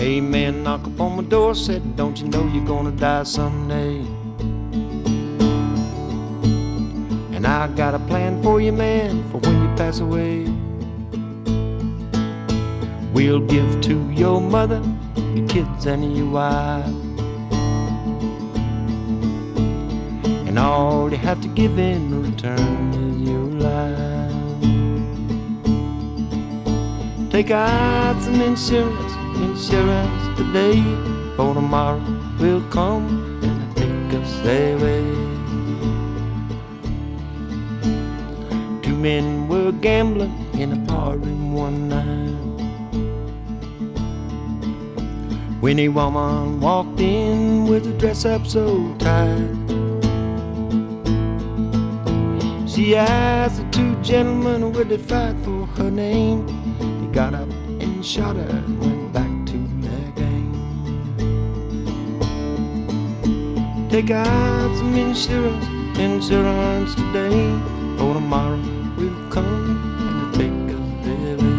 Hey man, knock upon my door, said, don't you know you're gonna die someday? And I got a plan for you, man, for when you pass away. We'll give to your mother, your kids and your wife, and all you have to give in return is your life. Take out some insurance today, for tomorrow will come and take us away. Two men were gambling in a bar room one night, when a woman walked in with her dress up so tight. She asked the two gentlemen would they fight for her name. He got up and shot her and went back to their game. Take out some insurance today, for tomorrow will come and take us away.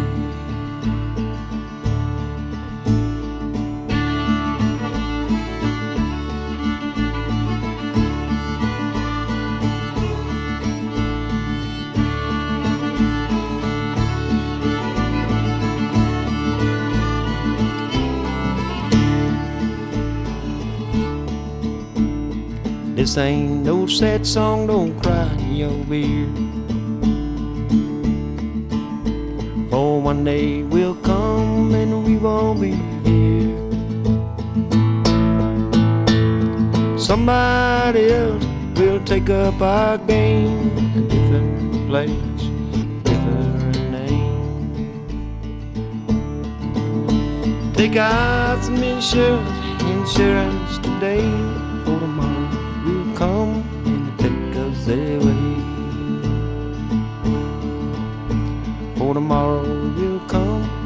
This ain't no sad song, don't cry your beer, for one day will come and we won't be here. Somebody else will take up our game, a different place, different name. Take out some insurance today, for tomorrow will come and take us away. For tomorrow will come